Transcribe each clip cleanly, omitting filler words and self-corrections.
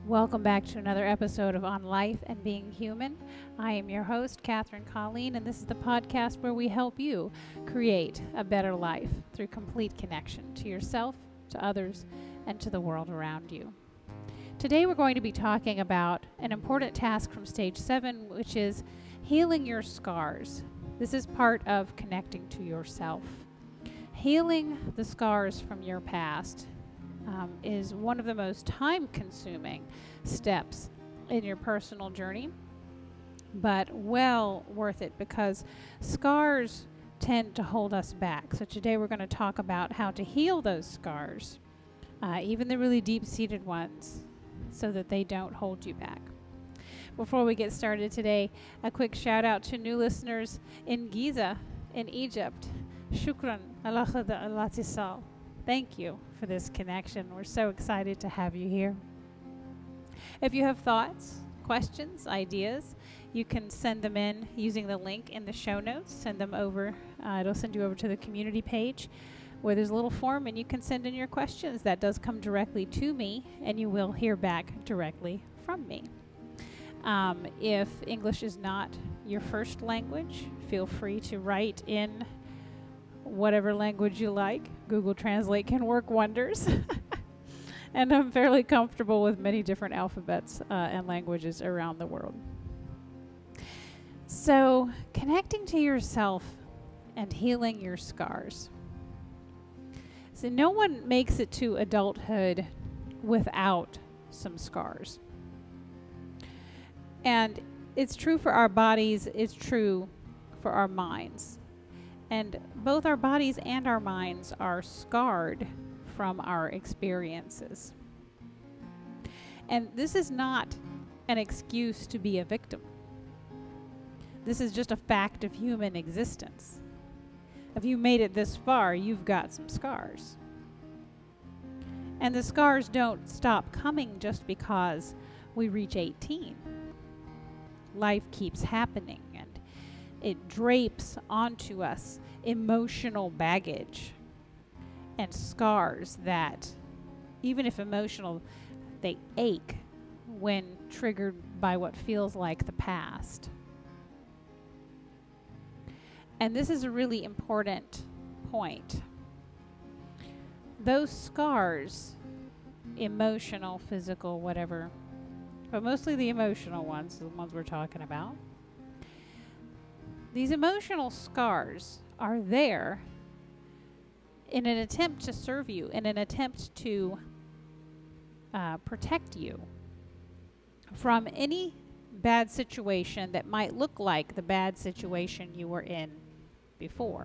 Welcome back to another episode of On Life and Being Human. I am your host, Catherine Colleen, and this is the podcast where we help you create a better life through complete connection to yourself, to others, and to the world around you. Today we're going to be talking about an important task from Stage 7, which is healing your scars. This is part of connecting to yourself. Healing the scars from your past is one of the most time-consuming steps in your personal journey, but well worth it because scars tend to hold us back. So today we're going to talk about how to heal those scars, even the really deep-seated ones, so that they don't hold you back. Before we get started today, a quick shout out to new listeners in Giza, in Egypt. Shukran, Allah al-Atisal. Thank you for this connection. We're so excited to have you here. If you have thoughts, questions, ideas, you can send them in using the link in the show notes. Send them over. It'll send you over to the community page where there's a little form and you can send in your questions. That does come directly to me and you will hear back directly from me. If English is not your first language, feel free to write in whatever language you like. Google Translate can work wonders. And I'm fairly comfortable with many different alphabets and languages around the world. So, connecting to yourself and healing your scars. So, no one makes it to adulthood without some scars. And it's true for our bodies, it's true for our minds. And both our bodies and our minds are scarred from our experiences. And this is not an excuse to be a victim. This is just a fact of human existence. If you made it this far, you've got some scars. And the scars don't stop coming just because we reach 18. Life keeps happening and it drapes onto us emotional baggage and scars that, even if emotional, they ache when triggered by what feels like the past. And this is a really important point. Those scars, emotional, physical, whatever, but mostly the emotional ones, the ones we're talking about. These emotional scars are there in an attempt to serve you, in an attempt to protect you from any bad situation that might look like the bad situation you were in before.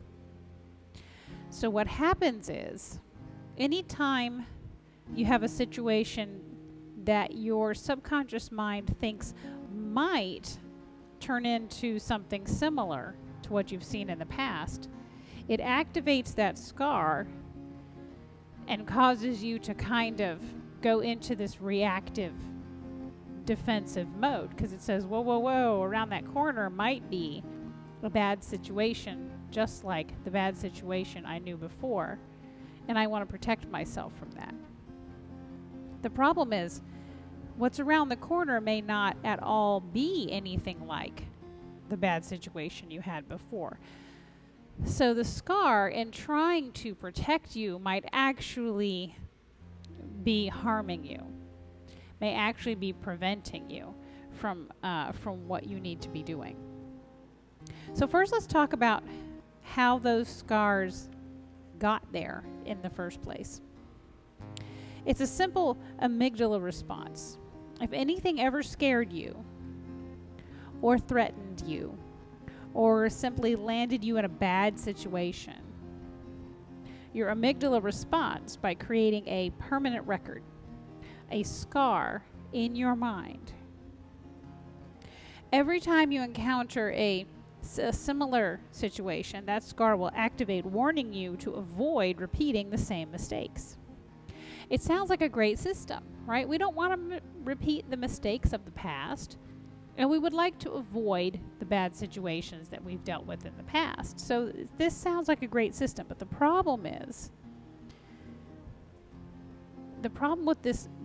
So what happens is, anytime you have a situation that your subconscious mind thinks might turn into something similar to what you've seen in the past, it activates that scar and causes you to kind of go into this reactive defensive mode because it says, whoa, around that corner might be a bad situation, just like the bad situation I knew before, and I want to protect myself from that. The problem is, what's around the corner may not at all be anything like the bad situation you had before. So the scar, in trying to protect you, might actually be harming you, may actually be preventing you from what you need to be doing. So first, let's talk about how those scars got there in the first place. It's a simple amygdala response. If anything ever scared you, or threatened you, or simply landed you in a bad situation, your amygdala responds by creating a permanent record, a scar in your mind. Every time you encounter a similar situation, that scar will activate, warning you to avoid repeating the same mistakes. It sounds like a great system, right? We don't want to repeat the mistakes of the past, and we would like to avoid the bad situations that we've dealt with in the past. So this sounds like a great system, but the problem with this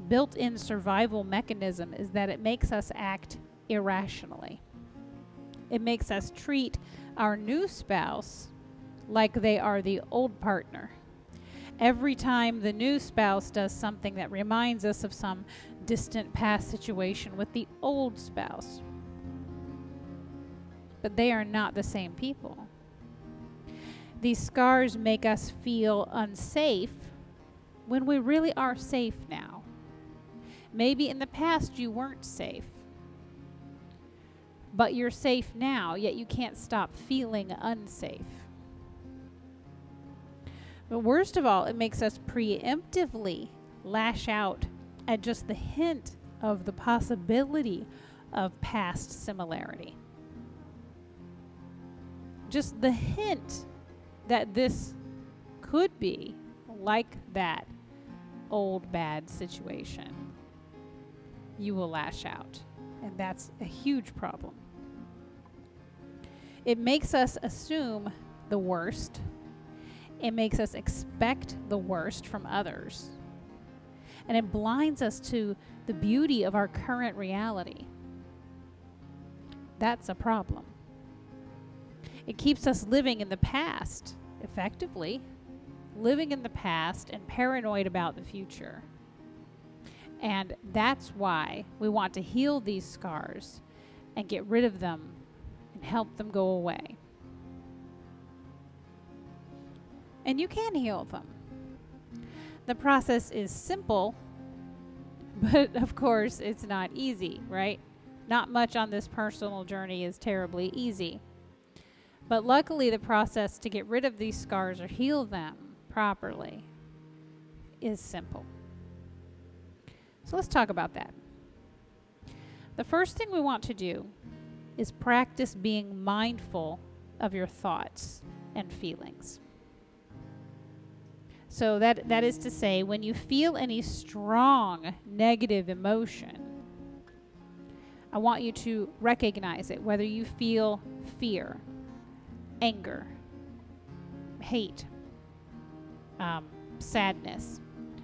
built-in survival mechanism is that it makes us act irrationally. It makes us treat our new spouse like they are the old partner. Every time the new spouse does something that reminds us of some distant past situation with the old spouse. But they are not the same people. These scars make us feel unsafe when we really are safe now. Maybe in the past you weren't safe, but you're safe now, yet you can't stop feeling unsafe. But worst of all, it makes us preemptively lash out at just the hint of the possibility of past similarity. Just the hint that this could be like that old bad situation. You will lash out, and that's a huge problem. It makes us assume the worst. It makes us expect the worst from others. And it blinds us to the beauty of our current reality. That's a problem. It keeps us living in the past, effectively, living in the past and paranoid about the future. And that's why we want to heal these scars and get rid of them and help them go away. And you can heal them. The process is simple, but of course it's not easy, right? Not much on this personal journey is terribly easy. But luckily the process to get rid of these scars or heal them properly is simple. So let's talk about that. The first thing we want to do is practice being mindful of your thoughts and feelings. So that is to say, when you feel any strong negative emotion, I want you to recognize it, whether you feel fear, anger, hate, sadness.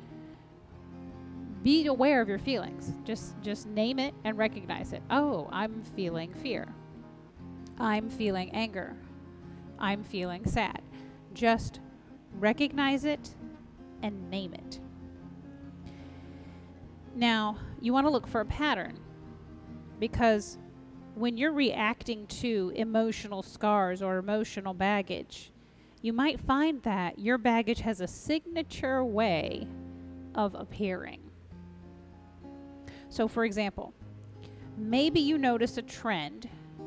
Be aware of your feelings. Just name it and recognize it. Oh, I'm feeling fear. I'm feeling anger. I'm feeling sad. Just recognize it and name it. Now, you want to look for a pattern, because when you're reacting to emotional scars or emotional baggage, you might find that your baggage has a signature way of appearing. So, for example, maybe you notice a trend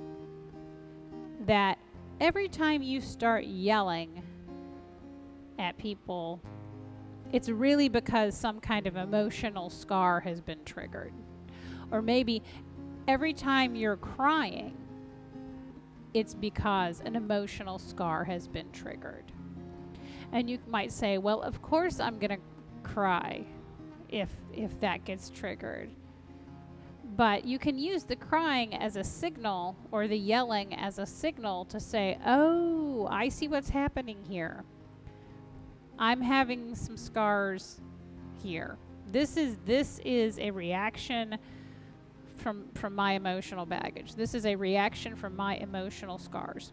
that every time you start yelling at people, it's really because some kind of emotional scar has been triggered. Or maybe every time you're crying, it's because an emotional scar has been triggered. And you might say, well, of course I'm going to cry if that gets triggered. But you can use the crying as a signal or the yelling as a signal to say, oh, I see what's happening here. I'm having some scars here. This is a reaction from my emotional baggage. This is a reaction from my emotional scars.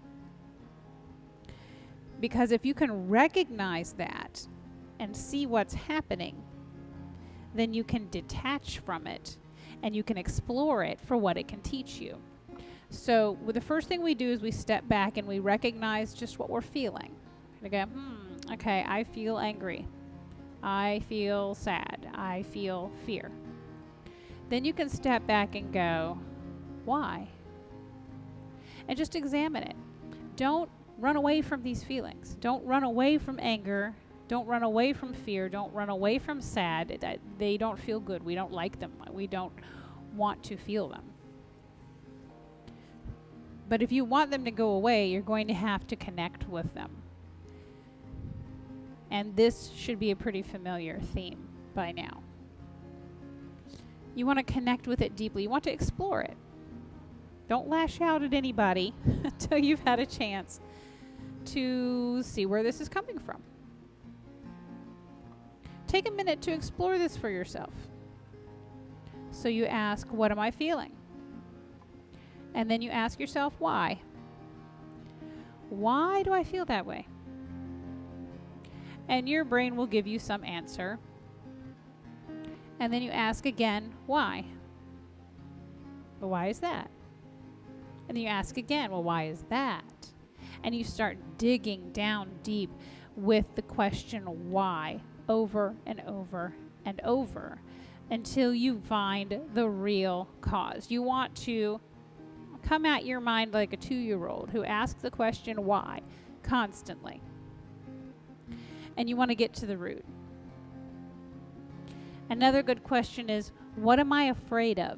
Because if you can recognize that and see what's happening, then you can detach from it and you can explore it for what it can teach you. So the first thing we do is we step back and we recognize just what we're feeling. We go, okay, I feel angry. I feel sad. I feel fear. Then you can step back and go, why? And just examine it. Don't run away from these feelings. Don't run away from anger. Don't run away from fear. Don't run away from sad. They don't feel good. We don't like them. We don't want to feel them. But if you want them to go away, you're going to have to connect with them. And this should be a pretty familiar theme by now. You want to connect with it deeply. You want to explore it. Don't lash out at anybody until you've had a chance to see where this is coming from. Take a minute to explore this for yourself. So you ask, what am I feeling? And then you ask yourself, why? Why do I feel that way? And your brain will give you some answer. And then you ask again, why? Well, why is that? And then you ask again, well, why is that? And you start digging down deep with the question why over and over and over until you find the real cause. You want to come at your mind like a 2-year-old who asks the question why constantly. And you want to get to the root. Another good question is, what am I afraid of?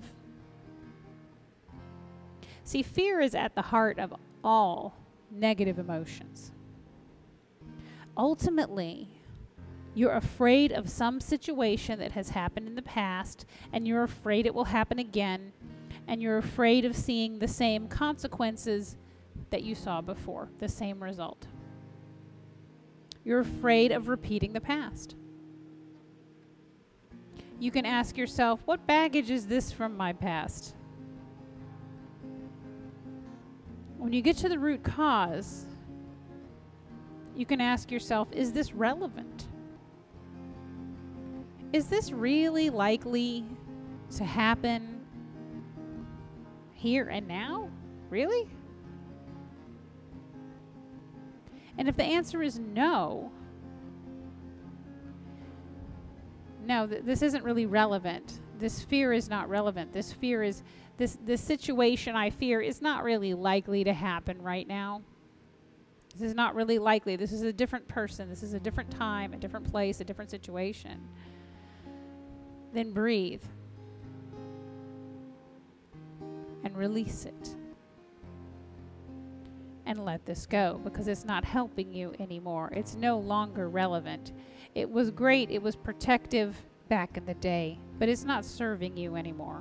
See, fear is at the heart of all negative emotions. Ultimately, you're afraid of some situation that has happened in the past, and you're afraid it will happen again, and you're afraid of seeing the same consequences that you saw before, the same result. You're afraid of repeating the past. You can ask yourself, what baggage is this from my past? When you get to the root cause, you can ask yourself, is this relevant? Is this really likely to happen here and now? Really? And if the answer is no, this isn't really relevant. This fear is not relevant. This fear is, this situation I fear is not really likely to happen right now. This is not really likely. This is a different person. This is a different time, a different place, a different situation. Then breathe and release it. And let this go, because it's not helping you anymore. It's no longer relevant. It was great. It was protective back in the day, but it's not serving you anymore.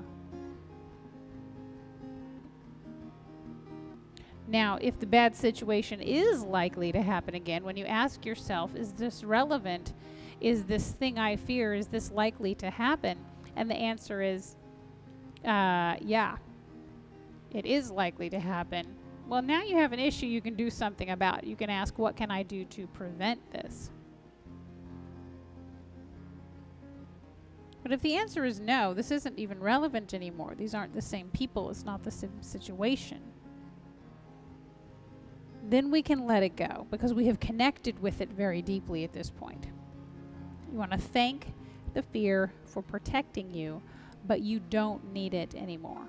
Now, if the bad situation is likely to happen again, when you ask yourself, is this relevant? Is this thing I fear, is this likely to happen? And the answer is, yeah, it is likely to happen. Well, now you have an issue you can do something about. You can ask, what can I do to prevent this? But if the answer is no, this isn't even relevant anymore. These aren't the same people. It's not the same situation. Then we can let it go, because we have connected with it very deeply at this point. You want to thank the fear for protecting you, but you don't need it anymore.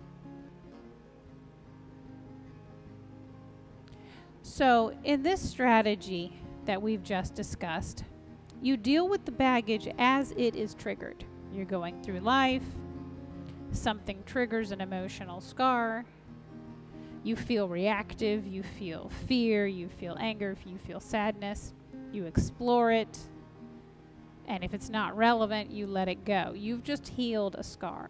So in this strategy that we've just discussed, you deal with the baggage as it is triggered. You're going through life, something triggers an emotional scar, you feel reactive, you feel fear, you feel anger, you feel sadness, you explore it, and if it's not relevant, you let it go. You've just healed a scar.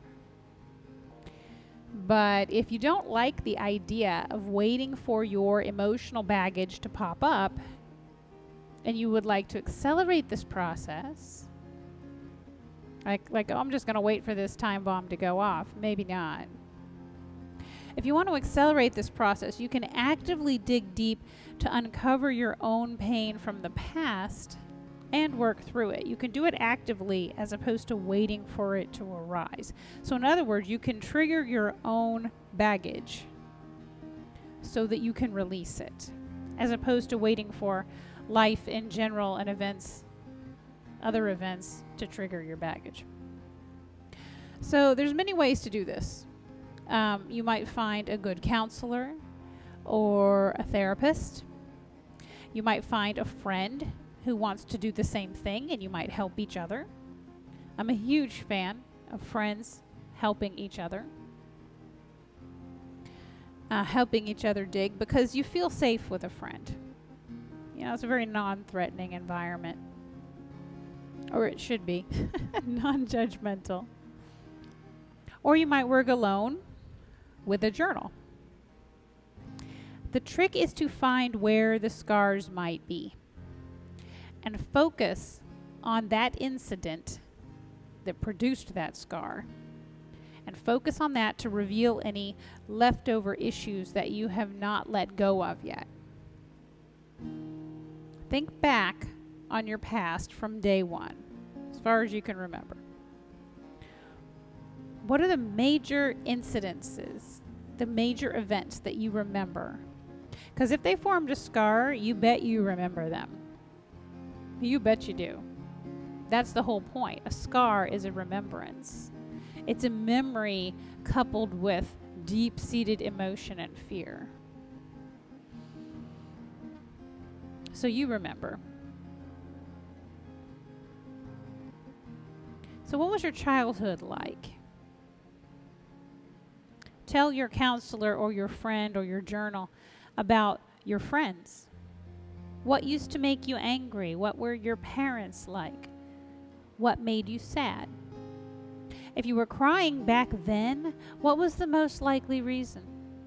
But if you don't like the idea of waiting for your emotional baggage to pop up, and you would like to accelerate this process, like oh, I'm just going to wait for this time bomb to go off. Maybe not. If you want to accelerate this process, you can actively dig deep to uncover your own pain from the past and work through it. You can do it actively as opposed to waiting for it to arise. So in other words, you can trigger your own baggage so that you can release it, as opposed to waiting for life in general and other events to trigger your baggage. So there's many ways to do this. You might find a good counselor or a therapist. You might find a friend who wants to do the same thing, and you might help each other. I'm a huge fan of friends helping each other. Helping each other dig, because you feel safe with a friend. You know, it's a very non-threatening environment. Or it should be. Non-judgmental. Or you might work alone with a journal. The trick is to find where the scars might be and focus on that incident that produced that scar, and focus on that to reveal any leftover issues that you have not let go of yet. Think back on your past from day one, as far as you can remember. What are the major incidences, the major events that you remember? Because if they formed a scar, you bet you remember them. You bet you do. That's the whole point. A scar is a remembrance. It's a memory coupled with deep-seated emotion and fear. So you remember. So what was your childhood like? Tell your counselor or your friend or your journal about your friends. What used to make you angry? What were your parents like? What made you sad? If you were crying back then, what was the most likely reason?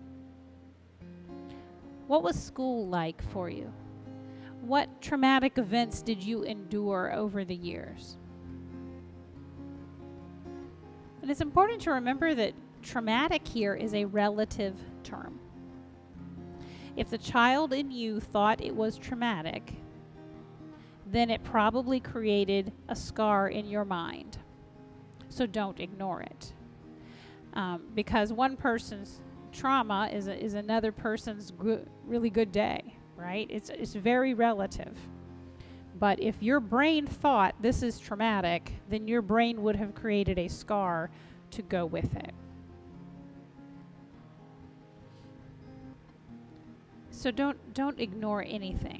What was school like for you? What traumatic events did you endure over the years? And it's important to remember that traumatic here is a relative term. If the child in you thought it was traumatic, then it probably created a scar in your mind. So don't ignore it. Because one person's trauma is another person's really good day, right? It's very relative. But if your brain thought this is traumatic, then your brain would have created a scar to go with it. So don't ignore anything.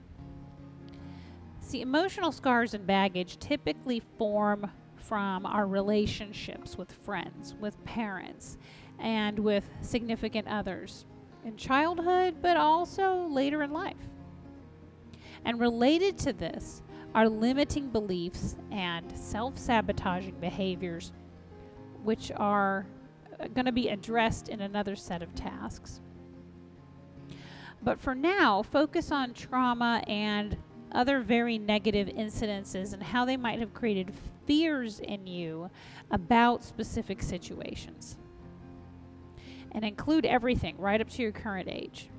See, emotional scars and baggage typically form from our relationships with friends, with parents, and with significant others in childhood, but also later in life. And related to this are limiting beliefs and self-sabotaging behaviors, which are going to be addressed in another set of tasks. But for now, focus on trauma and other very negative incidences and how they might have created fears in you about specific situations. And include everything right up to your current age.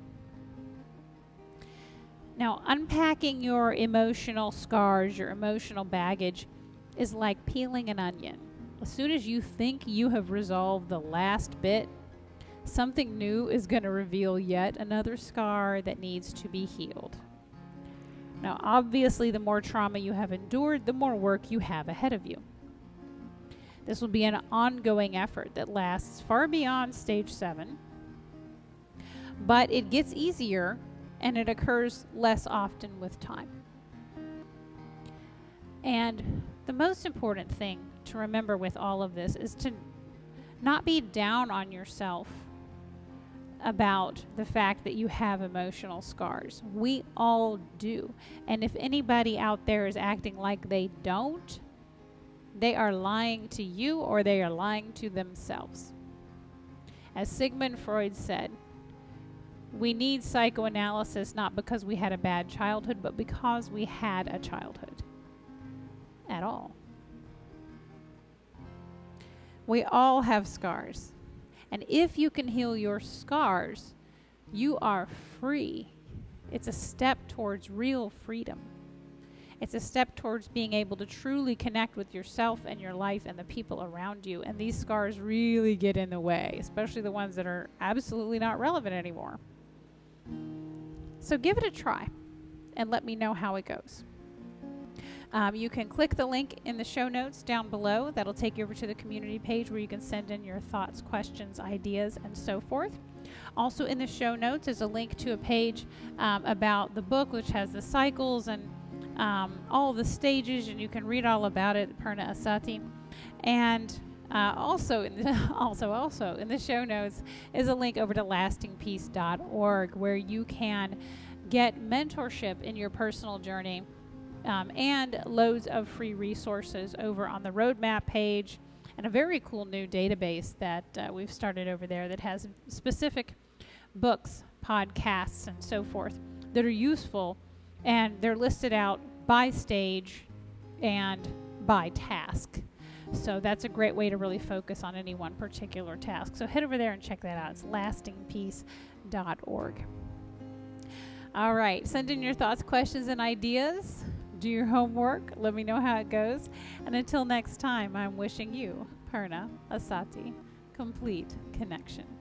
Now, unpacking your emotional scars, your emotional baggage, is like peeling an onion. As soon as you think you have resolved the last bit, something new is going to reveal yet another scar that needs to be healed. Now, obviously, the more trauma you have endured, the more work you have ahead of you. This will be an ongoing effort that lasts far beyond stage 7, but it gets easier and it occurs less often with time. And the most important thing to remember with all of this is to not be down on yourself about the fact that you have emotional scars. We all do. And if anybody out there is acting like they don't, they are lying to you or they are lying to themselves. As Sigmund Freud said, we need psychoanalysis not because we had a bad childhood, but because we had a childhood at all. We all have scars. And if you can heal your scars, you are free. It's a step towards real freedom. It's a step towards being able to truly connect with yourself and your life and the people around you. And these scars really get in the way, especially the ones that are absolutely not relevant anymore. So give it a try and let me know how it goes. You can click the link in the show notes down below. That'll take you over to the community page where you can send in your thoughts, questions, ideas, and so forth. Also in the show notes is a link to a page about the book, which has the cycles and all the stages, and you can read all about it, Purna Asati. And also in the show notes is a link over to lastingpeace.org where you can get mentorship in your personal journey. And loads of free resources over on the roadmap page, and a very cool new database that we've started over there that has specific books, podcasts, and so forth that are useful, and they're listed out by stage and by task. So that's a great way to really focus on any one particular task. So head over there and check that out. It's lastingpeace.org. All right, send in your thoughts, questions, and ideas. Do your homework. Let me know how it goes. And until next time, I'm wishing you, Purna Asati, complete connection.